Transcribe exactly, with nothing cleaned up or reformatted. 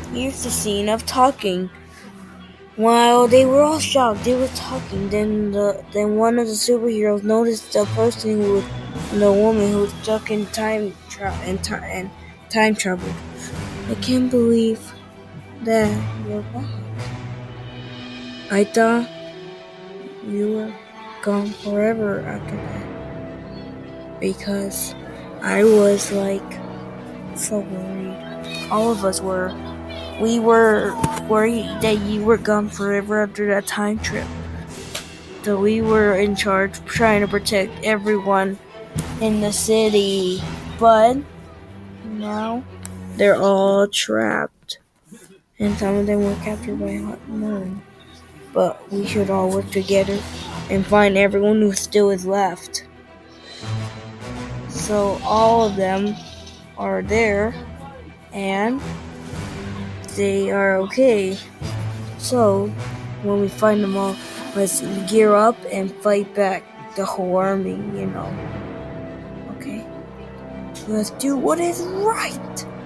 Here's the scene of talking. While they were all shocked, they were talking. Then the then one of the superheroes noticed the person who, the woman who was stuck in time tra- and, ti- and time travel. I can't believe that you're back. I thought you were gone forever after that. Because I was like so worried. All of us were. We were worried that you were gone forever after that time trip. So we were in charge trying to protect everyone in the city. But now they're all trapped. And some of them were captured by Hot Moon. But we should all work together and find everyone who still is left. So all of them are there and they are okay. So when we find them all, let's gear up and fight back the whole army, you know. Okay? Let's do what is right!